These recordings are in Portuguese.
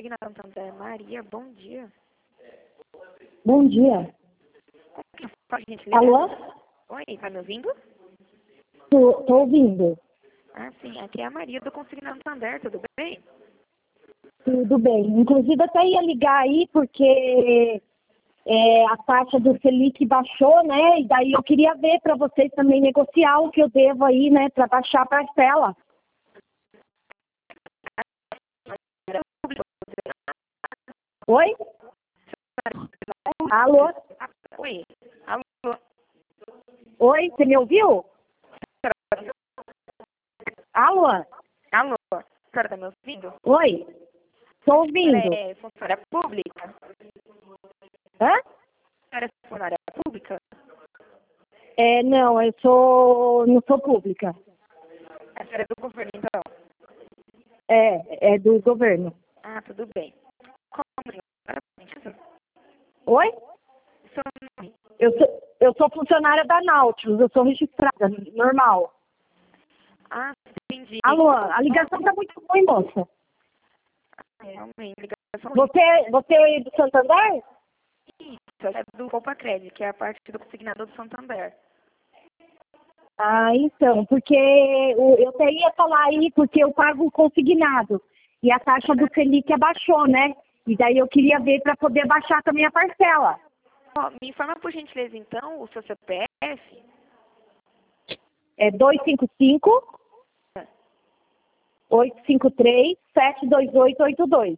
Consignado Santander, Maria, bom dia. Bom dia. Pode, gente, ligar? Alô? Oi, tá me ouvindo? Tô ouvindo. Ah, sim, aqui é a Maria do Consignado Santander, tudo bem? Tudo bem. Inclusive, até ia ligar aí porque a taxa do Selic baixou, né? E daí eu queria ver para vocês também negociar o que eu devo aí, né? Para baixar a parcela. Oi? Alô? Oi, alô? Oi, você me ouviu? Alô? Alô, a senhora tá me ouvindo? Oi? Tô A ouvindo. senhora é funcionária pública? Hã? A senhora é funcionária pública? Não, não sou pública. A senhora é do governo, então? É do governo. Ah, tudo bem. Como a senhora? Oi? Seu nome? Eu sou funcionária da Nautilus, eu sou registrada, normal. Ah, entendi. Alô, a ligação tá muito ruim, moça. Realmente, ligação Você é do Santander? isso, é do Copacred, que é a parte do consignador do Santander. Ah, então, porque eu até ia falar aí, porque eu pago consignado. E a taxa do Selic abaixou, né? E daí eu queria ver para poder baixar também a parcela. Ó, me informa por gentileza, então, o seu CPF. É 255-853-72882.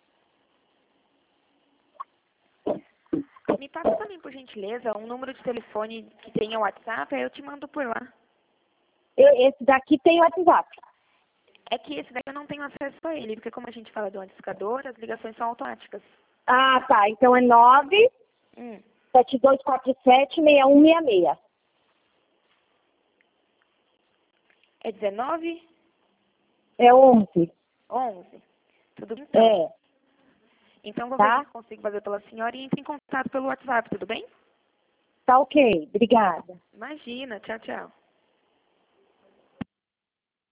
Me passa também, por gentileza, um número de telefone que tenha WhatsApp, aí eu te mando por lá. Esse daqui tem WhatsApp. É que esse daí eu não tenho acesso a ele, porque como a gente fala do anticipador, as ligações são automáticas. Ah, tá. Então é Hum. 97247-6166. É 19? É 11. 11? Tudo bem, então. É, Então vou ver o tá? que consigo fazer pela senhora e entre em contato pelo WhatsApp, tudo bem? Tá ok. Obrigada. Imagina, tchau, tchau.